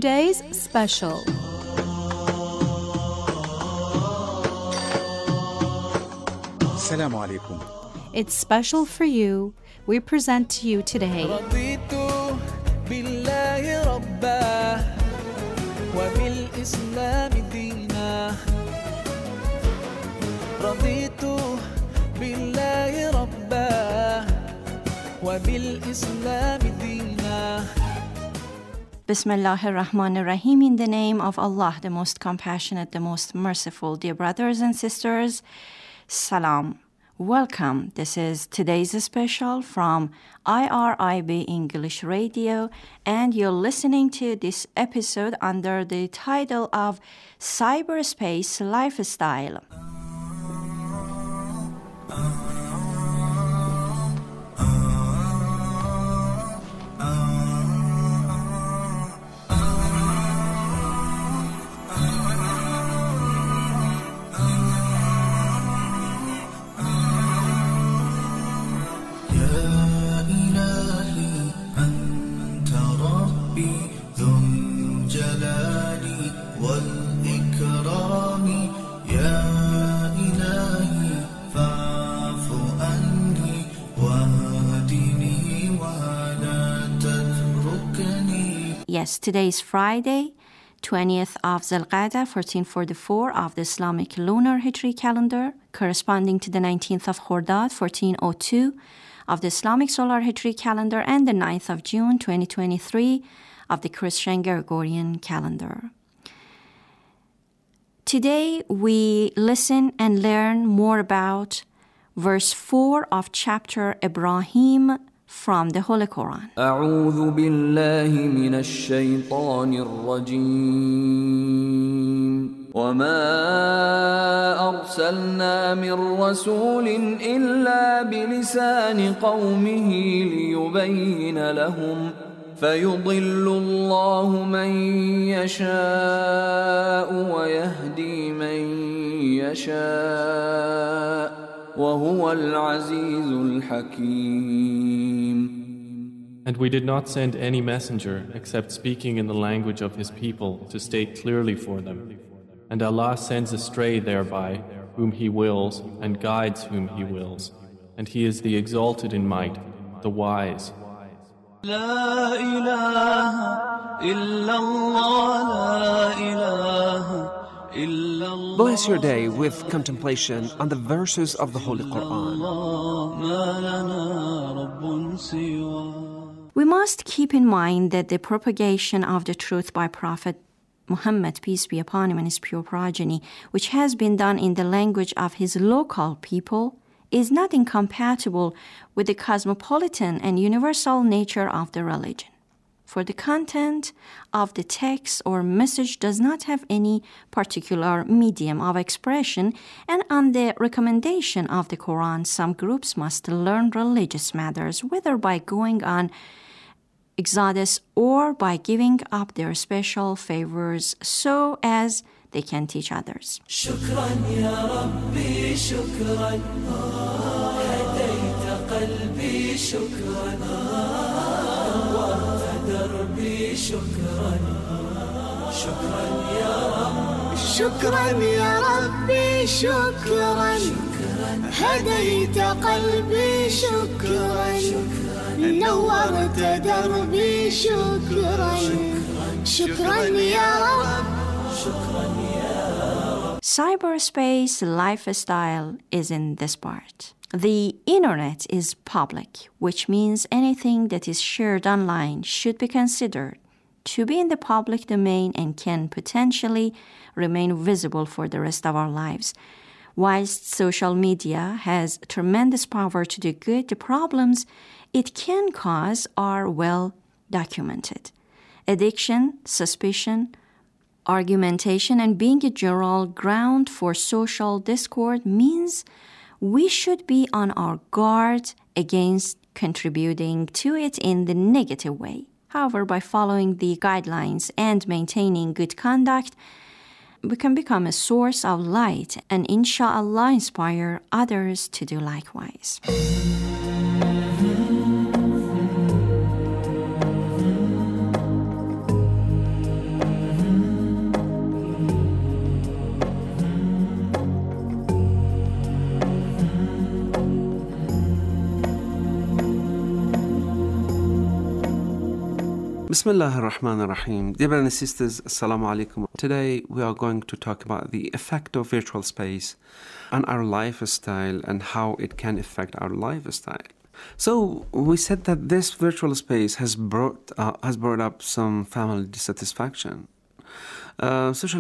today's special. Assalamu alaikum. It's special for you. We present to you today رضيت بالله ربا وبالإسلام دينا رضيت بالله ربا وبالإسلام دينا Bismillahir Rahmanir Rahim. In the name of Allah, the most compassionate, the most merciful. Dear brothers and sisters, Salam. Welcome. This is today's special from IRIB English Radio, and you're listening to this episode under the title of Cyberspace Lifestyle. Yes, today is Friday, 20th of Zulqa'dah, 1444 of the Islamic lunar Hijri calendar, corresponding to the 19th of Khordad, 1402 of the Islamic solar Hijri calendar, and the 9th of June, 2023 of the Christian Gregorian calendar. Today we listen and learn more about verse 4 of chapter Ibrahim from the Holy Quran. أعوذ بالله من الشيطان الرجيم وما أرسلنا من رسول إلا بلسان قومه ليبين لهم فيضل الله من يشاء ويهدي من يشاء وهو العزيز الحكيم. And we did not send any messenger except speaking in the language of his people to state clearly for them. And Allah sends astray thereby whom He wills and guides whom He wills. And He is the exalted in might, the wise. لا إله إلا الله لا إله إلا الله. Bless your day with contemplation on the verses of the Holy Quran. ما لنا رب سواه. We must keep in mind that the propagation of the truth by Prophet Muhammad, peace be upon him, and his pure progeny, which has been done in the language of his local people, is not incompatible with the cosmopolitan and universal nature of the religion. For the content of the text or message does not have any particular medium of expression, and on the recommendation of the Quran, some groups must learn religious matters, whether by going on exodus or by giving up their special favors so as they can teach others. شكرا يا ربي شكرا هديت قلبي شكرا نورت دربي شكرا شكرا يا ربي شكرا يا ربي شكرا هديت قلبي شكرا نورت دربي شكرا شكرا يا رب شكرا يا رب. Cyberspace lifestyle is in this part. The internet is public, which means anything that is shared online should be considered to be in the public domain and can potentially remain visible for the rest of our lives. Whilst social media has tremendous power to do good, the problems it can cause are well documented. Addiction, suspicion, argumentation, and being a general ground for social discord means we should be on our guard against contributing to it in the negative way. However, by following the guidelines and maintaining good conduct, we can become a source of light and inshallah inspire others to do likewise. Bismillah ar-Rahman ar-Rahim. Dear brothers and sisters, Assalamu alaikum. Today we are going to talk about the effect of virtual space on our lifestyle and how it can affect our lifestyle. So we said that this virtual space has brought up some family dissatisfaction. Social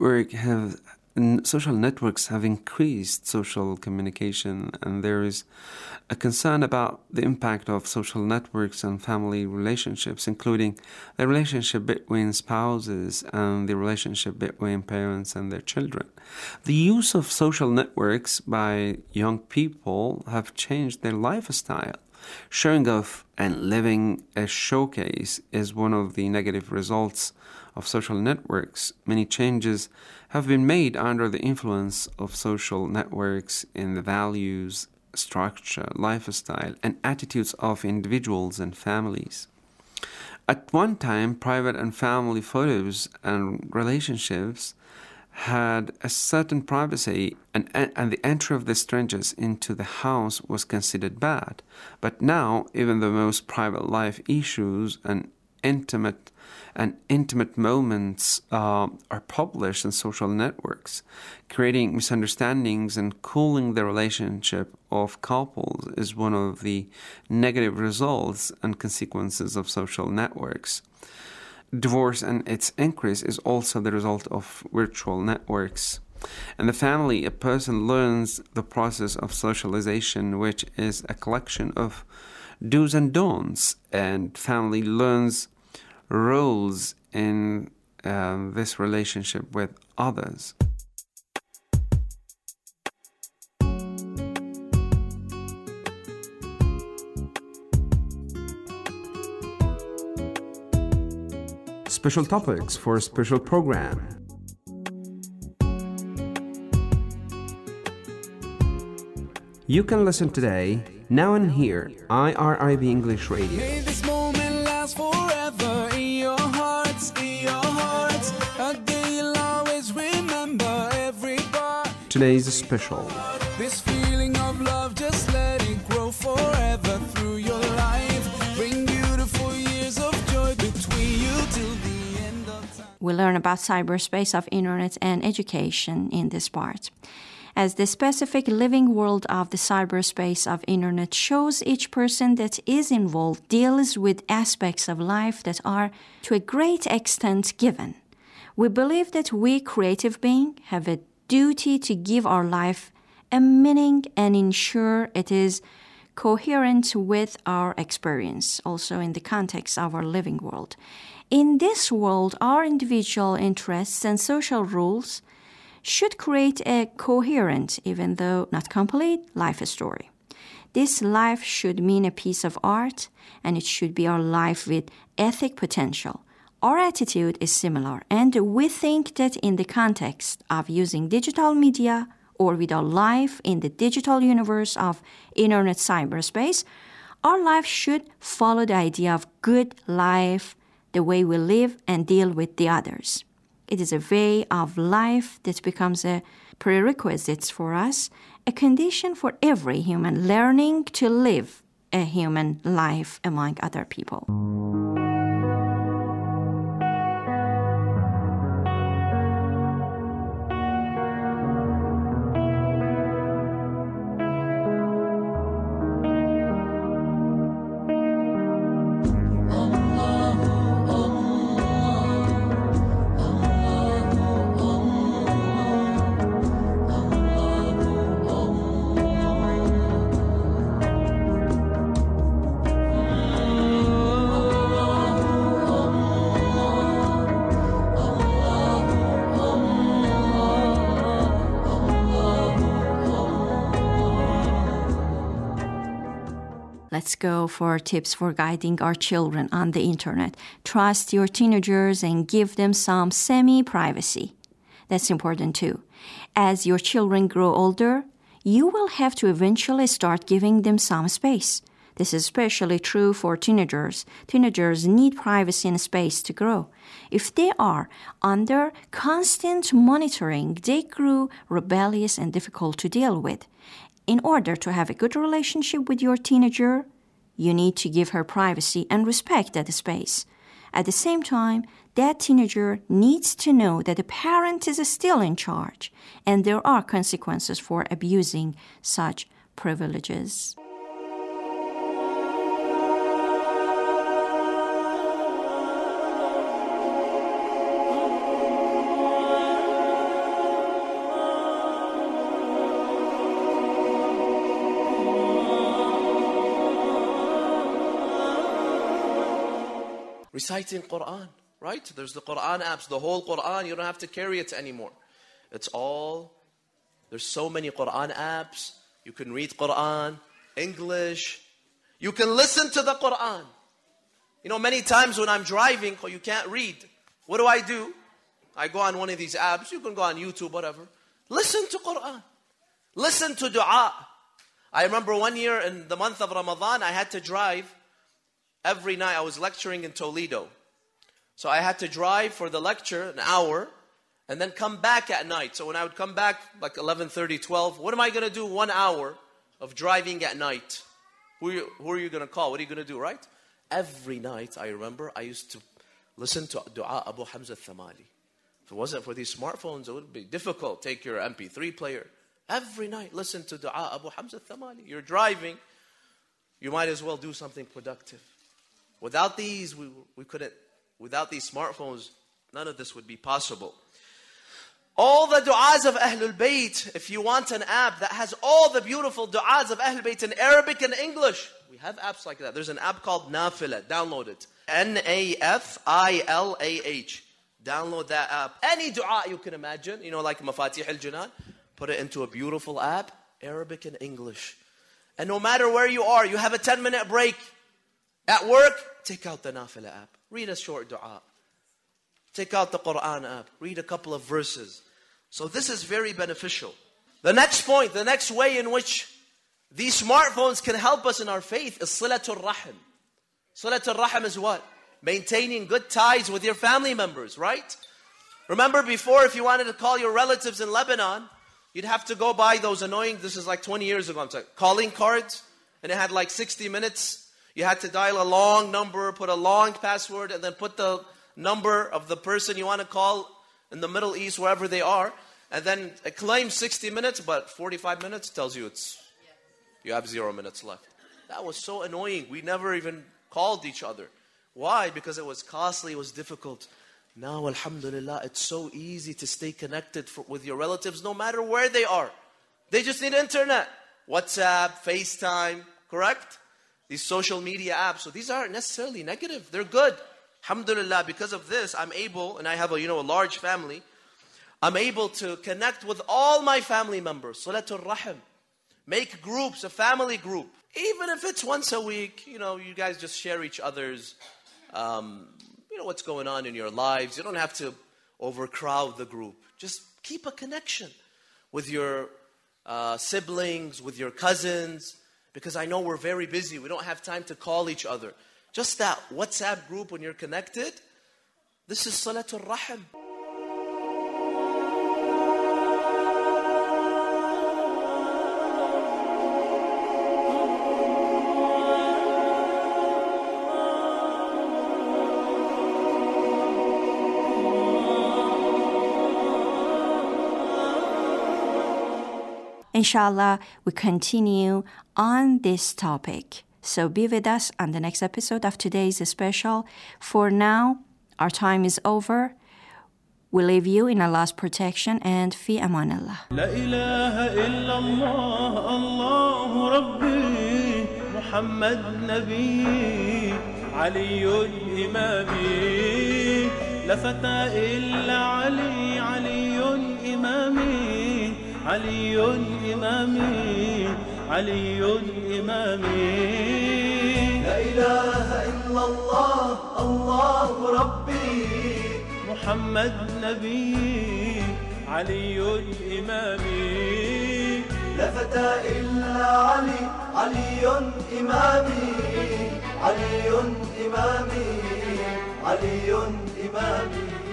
networks have increased social communication, and there is a concern about the impact of social networks on family relationships, including the relationship between spouses and the relationship between parents and their children. The use of social networks by young people have changed their lifestyle. Showing off and living a showcase is one of the negative results of social networks. Many changes have been made under the influence of social networks in the values, structure, lifestyle, and attitudes of individuals and families. At one time, private and family photos and relationships had a certain privacy, and the entry of the strangers into the house was considered bad. But now, even the most private life issues and intimate moments are published in social networks, creating misunderstandings and cooling the relationship of couples is one of the negative results and consequences of social networks. Divorce and its increase is also the result of virtual networks. In the family, a person learns the process of socialization, which is a collection of do's and don'ts, and family learns roles in this relationship with others. Special topics for a special program. You can listen today, now and here, IRIB English Radio. May this moment last forever in your hearts, a day you'll always remember every part. Today's special. This feeling of love, just let it grow forever through your life. Bring beautiful years of joy between you till the end of time. We learn about cyberspace of internet and education in this part. As the specific living world of the cyberspace of internet shows, each person that is involved deals with aspects of life that are to a great extent given. We believe that we creative beings have a duty to give our life a meaning and ensure it is coherent with our experience, also in the context of our living world. In this world, our individual interests and social rules should create a coherent, even though not complete, life story. This life should mean a piece of art, and it should be our life with ethic potential. Our attitude is similar, and we think that in the context of using digital media or with our life in the digital universe of internet cyberspace, our life should follow the idea of good life, the way we live and deal with the others. It is a way of life that becomes a prerequisite for us, a condition for every human learning to live a human life among other people. Let's go for tips for guiding our children on the internet. Trust your teenagers and give them some semi-privacy. That's important too. As your children grow older, you will have to eventually start giving them some space. This is especially true for teenagers. Teenagers need privacy and space to grow. If they are under constant monitoring, they grow rebellious and difficult to deal with. In order to have a good relationship with your teenager, you need to give her privacy and respect that space. At the same time, that teenager needs to know that the parent is still in charge, and there are consequences for abusing such privileges. Reciting Quran, right? There's the Quran apps, the whole Quran, you don't have to carry it anymore. There's so many Quran apps. You can read Quran, English. You can listen to the Quran. You know, many times when I'm driving, you can't read. What do? I go on one of these apps. You can go on YouTube, whatever. Listen to Quran. Listen to dua. I remember one year in the month of Ramadan, I had to drive every night. I was lecturing in Toledo. So I had to drive for the lecture an hour and then come back at night. So when I would come back like 11:30, 12, what am I going to do 1 hour of driving at night? Who are you going to call? What are you going to do, right? Every night, I remember, I used to listen to Dua Abu Hamza al-Thamali. If it wasn't for these smartphones, it would be difficult. Take your MP3 player. Every night, listen to Dua Abu Hamza al-Thamali. You're driving, you might as well do something productive. Without these, we couldn't. Without these smartphones, none of this would be possible. All the du'as of Ahlul Bayt, if you want an app that has all the beautiful du'as of Ahlul Bayt in Arabic and English, we have apps like that. There's an app called Nafilah. Download it. Nafilah. Download that app. Any du'a you can imagine, like Mafatih al-Jinan, put it into a beautiful app, Arabic and English. And no matter where you are, you have a 10-minute break. At work, take out the Nafilah app. Read a short dua. Take out the Quran app. Read a couple of verses. So this is very beneficial. The next point, the next way in which these smartphones can help us in our faith is Silatul Rahim. Silatul Rahim is what? Maintaining good ties with your family members, right? Remember before, if you wanted to call your relatives in Lebanon, you'd have to go buy those annoying, this is like 20 years ago, calling cards. And it had like 60 minutes. You had to dial a long number, put a long password, and then put the number of the person you want to call in the Middle East, wherever they are. And then it claims 60 minutes, but 45 minutes tells you you have 0 minutes left. That was so annoying. We never even called each other. Why? Because it was costly, it was difficult. Now, alhamdulillah, it's so easy to stay connected with your relatives no matter where they are. They just need internet. WhatsApp, FaceTime, correct? These social media apps. So these aren't necessarily negative. They're good. Alhamdulillah, because of this, I'm able, and I have a large family, I'm able to connect with all my family members. Salatul Rahim. Make groups, a family group. Even if it's once a week, you guys just share each other's, what's going on in your lives. You don't have to overcrowd the group. Just keep a connection with your siblings, with your cousins, because I know we're very busy. We don't have time to call each other. Just that WhatsApp group when you're connected, this is Salatul Rahim. Inshallah, we continue on this topic. So be with us on the next episode of today's special. For now, our time is over. We leave you in Allah's protection and fi amanillah. La ilaha illallah, Allahu Rabbi, Muhammad Nabi, Aliyun Imami, la fata illa Ali, Aliyun Imami. علي إمامي علي إمامي لا إله إلا الله الله ربي محمد نبي علي إمامي لا فتى إلا علي علي إمامي علي إمامي علي إمامي